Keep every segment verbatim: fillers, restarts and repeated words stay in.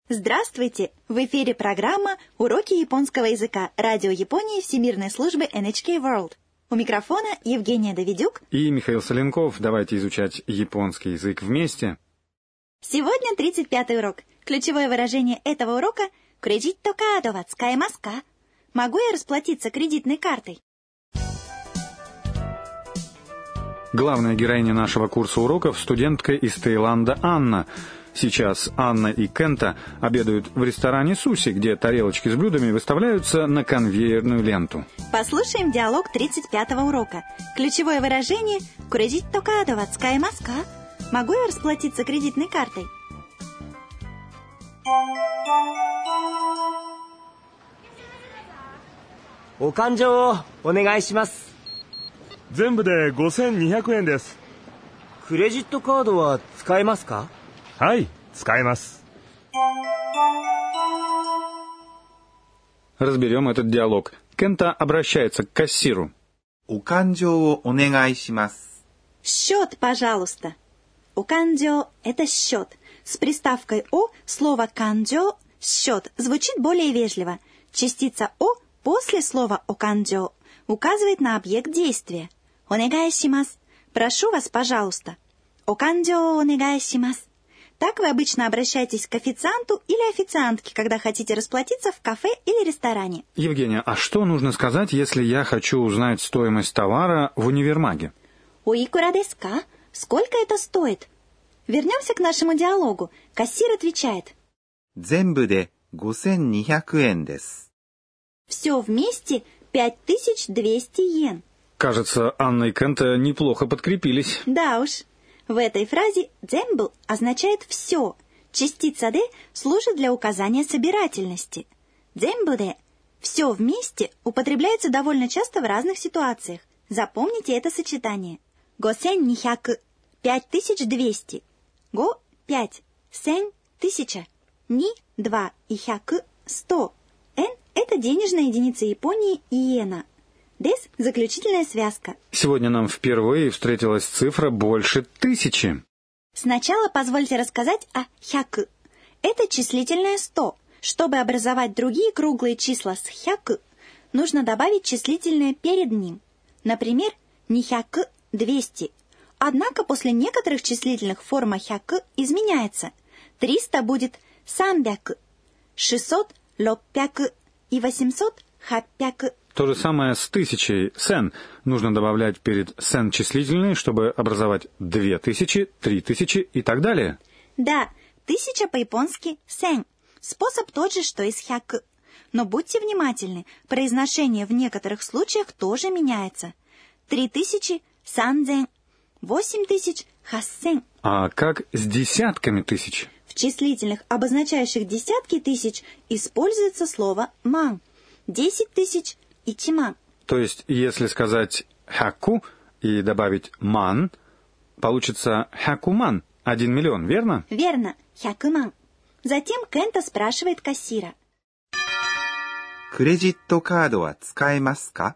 Здравствуйте! В эфире программа «Уроки японского языка» Радио Японии Всемирной службы эн эйч кей World. У микрофона Евгения Давидюк и Михаил Соленков. Давайте изучать японский язык вместе. Сегодня тридцать пятый урок. Ключевое выражение этого урока – «Кредитто кадо ва цукаэмасу ка?» Могу я расплатиться кредитной картой? Главная героиня нашего курса уроков – студентка из Таиланда Анна. Сейчас Анна и Кента обедают в ресторане «Суси», где тарелочки с блюдами выставляются на конвейерную ленту. Послушаем диалог тридцать пятого урока. Ключевое выражение «Кредитто кадо ва цукаэмасу ка?» Могу я расплатиться кредитной картой? お勘定をお願いします。 全部でごせんにひゃくえんです。 クレジットカードは使えますか？ はい、使えます。 Разберем этот диалог. Кента обращается к кассиру. お勘定をお願いします。 Счет, пожалуйста. Оканджо – это счет. С приставкой «о» слово «канджо» – счет звучит более вежливо. Частица «о» после слова «оканджо» указывает на объект действия. «Онегайшимас» – прошу вас, пожалуйста. «Оканджо онегайшимас». Так вы обычно обращаетесь к официанту или официантке, когда хотите расплатиться в кафе или ресторане. Евгения, а что нужно сказать, если я хочу узнать стоимость товара в универмаге? «Оикура десу ка?» Сколько это стоит? Вернемся к нашему диалогу. Кассир отвечает. 全部でごせんにひゃくえんです。 Все вместе пять тысяч двести йен. Кажется, Анна и Кента неплохо подкрепились. Да уж. В этой фразе «дзенбу» означает «все». Частица «де» служит для указания собирательности. «Дзенбу-де» «все вместе» употребляется довольно часто в разных ситуациях. Запомните это сочетание. «Госен нихяку» – пять тысяч двести. «Го» – пять. «Сен» – тысяча. «Ни» – два. И «хяку» – сто. «Эн» – это денежная единица Японии иена. «Дес» – заключительная связка. Сегодня нам впервые встретилась цифра больше тысячи. Сначала позвольте рассказать о «хяку». Это числительное сто. Чтобы образовать другие круглые числа с «хяку», нужно добавить числительное перед ним. Например, «нихяку» – двести. Однако после некоторых числительных форма «хяку» изменяется. триста будет «самбяку», шестьсот – «лоппяку» и восемьсот – «хаппяку». То же самое с тысячей «сен». Нужно добавлять перед «сен» числительные, чтобы образовать две тысячи, три тысячи и так далее. Да, тысяча по-японски «сен». Способ тот же, что и с «хяку». Но будьте внимательны, произношение в некоторых случаях тоже меняется. Три тысячи – «сандзен», восемь тысяч – «хассен». А как с десятками тысяч? В числительных, обозначающих десятки тысяч, используется слово «ман». Десять тысяч – «ичиман». То есть, если сказать «хяку» и добавить «ман», получится «хякуман» – один миллион, верно? Верно, «хякуман». Затем Кента спрашивает кассира. クレジットカードは使えますか?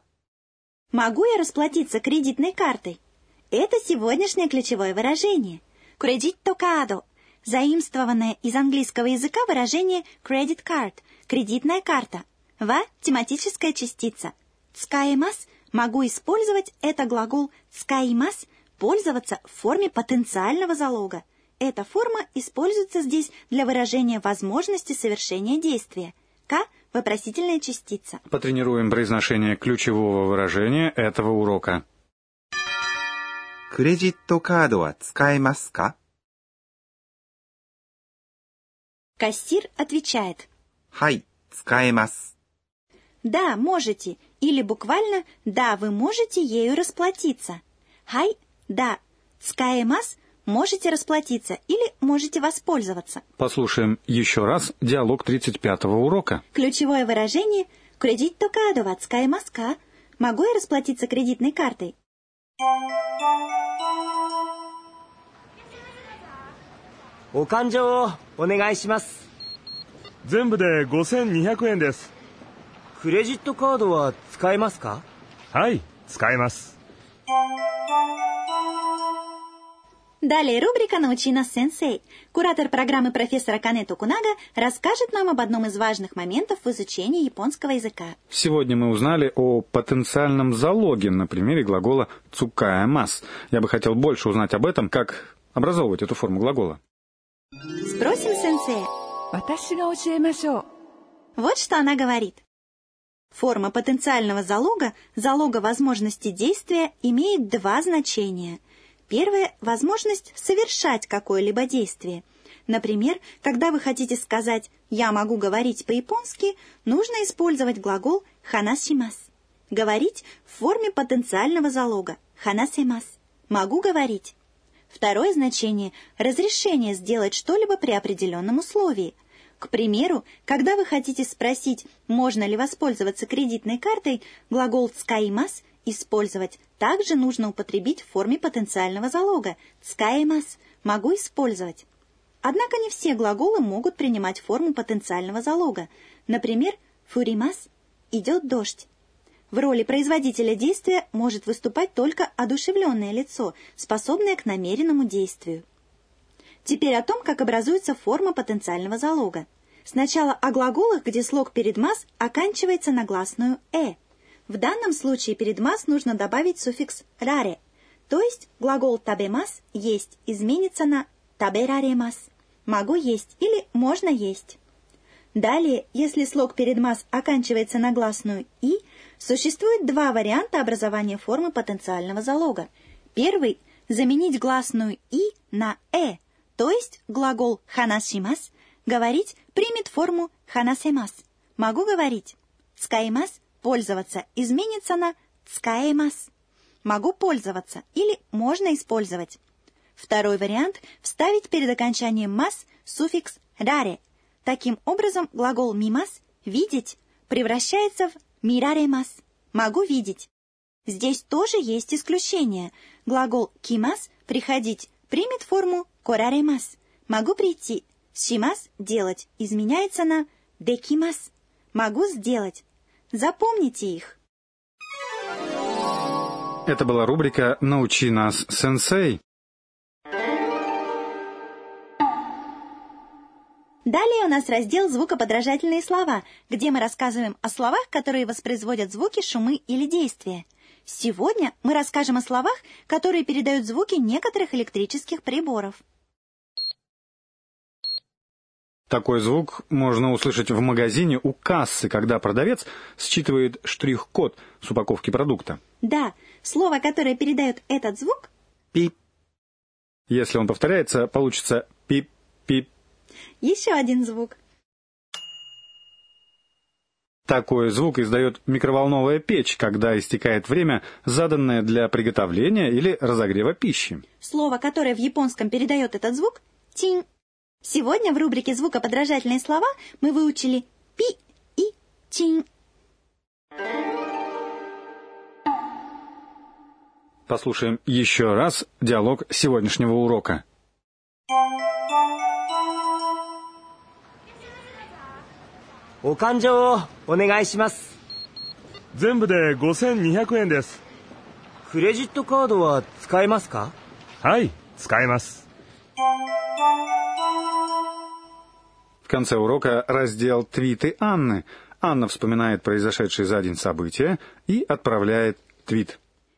Могу я расплатиться кредитной картой? Это сегодняшнее ключевое выражение. Кредитто кадо. Заимствованное из английского языка выражение credit card – кредитная карта. Ва – тематическая частица. Цукаэмас – могу использовать – это глагол цукаэмас – пользоваться в форме потенциального залога. Эта форма используется здесь для выражения возможности совершения действия. К – вопросительная частица. Потренируем произношение ключевого выражения этого урока. クレジットカードは使えますか? Кассир отвечает. はい、使えます。 Да, можете. Или буквально «да, вы можете ею расплатиться». Хай – да. Цукаэмас – можете расплатиться или можете воспользоваться. Послушаем еще раз диалог тридцать пятого урока. Ключевое выражение «кредитто кадо ва цукаэмасу ка?» Могу я расплатиться кредитной картой? お勘定をお願いします。 全部でごせんにひゃくえんです。 クレジットカードは使えますか？ はい、使えます。 Далее рубрика «Научи нас, сенсей». Куратор программы профессора Канэ Токунага расскажет нам об одном из важных моментов в изучении японского языка. Сегодня мы узнали о потенциальном залоге на примере глагола «цукаэмас». Я бы хотел больше узнать об этом, как образовывать эту форму глагола. Спросим сенсея. Вот что она говорит. Форма потенциального залога, залога возможности действия, имеет два значения. Первое – возможность совершать какое-либо действие. Например, когда вы хотите сказать «я могу говорить по-японски», нужно использовать глагол «ханасимас». Говорить в форме потенциального залога «ханасемас». Могу говорить. Второе значение – разрешение сделать что-либо при определенном условии. К примеру, когда вы хотите спросить, можно ли воспользоваться кредитной картой, глагол «цкаимас» использовать также нужно употребить в форме потенциального залога «цкаимас» – «могу использовать». Однако не все глаголы могут принимать форму потенциального залога. Например, «фуримас» – «идет дождь». В роли производителя действия может выступать только одушевленное лицо, способное к намеренному действию. Теперь о том, как образуется форма потенциального залога. Сначала о глаголах, где слог перед «мас» оканчивается на гласную «э». В данном случае перед «мас» нужно добавить суффикс «раре», то есть глагол «табемас» – «есть» изменится на «табераремас» – «могу есть» или «можно есть». Далее, если слог перед «мас» оканчивается на гласную «и», существует два варианта образования формы потенциального залога. Первый – заменить гласную «и» на «э», то есть глагол «ханасимас» – «говорить» примет форму «ханасемас» – «могу говорить». «Цкаимас» – «пользоваться» изменится на «цкаэмас» – «могу пользоваться» или «можно использовать». Второй вариант – вставить перед окончанием «мас» суффикс «раре». Таким образом, глагол «мимас» – «видеть» превращается в «мираремас» – «могу видеть». Здесь тоже есть исключение. Глагол «кимас» – «приходить» примет форму «кораремас» – «могу прийти». «Шимас» – «делать» изменяется на «декимас» – «могу сделать». Запомните их. Это была рубрика «Научи нас, сенсей». Далее у нас раздел «Звукоподражательные слова», где мы рассказываем о словах, которые воспроизводят звуки, шумы или действия. Сегодня мы расскажем о словах, которые передают звуки некоторых электрических приборов. Такой звук можно услышать в магазине у кассы, когда продавец считывает штрих-код с упаковки продукта. Да, слово, которое передает этот звук – пип. Если он повторяется, получится пип-пип. Еще один звук. Такой звук издает микроволновая печь, когда истекает время, заданное для приготовления или разогрева пищи. Слово, которое в японском передает этот звук – тинь. Сегодня в рубрике «Звукоподражательные слова» мы выучили «пи» и «тинь». Послушаем еще раз диалог сегодняшнего урока. お勘定をお願いします。 全部でごせんにひゃくえんです。 クレジットカードは使えますか？ はい、使えます。 В конце урока раздел «Твиты Анны». Анна вспоминает произошедшие за день события и отправляет твит.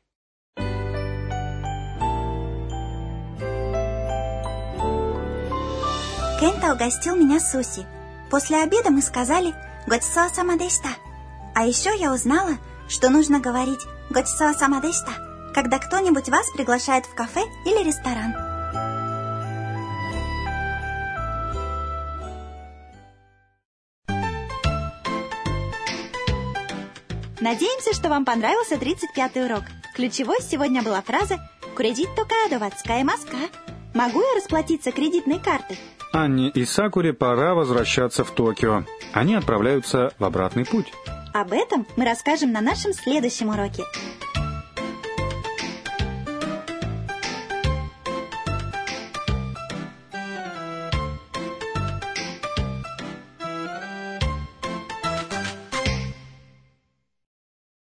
Кента угостил меня суси. После обеда мы сказали «Гоцисо сама дешта». А еще я узнала, что нужно говорить «Гоцисо сама дешта», когда кто-нибудь вас приглашает в кафе или ресторан. Надеемся, что вам понравился тридцать пятый урок. Ключевой сегодня была фраза «Кредитто кадо ва цукаэмасу ка?» Могу я расплатиться кредитной картой? Анне и Сакуре пора возвращаться в Токио. Они отправляются в обратный путь. Об этом мы расскажем на нашем следующем уроке.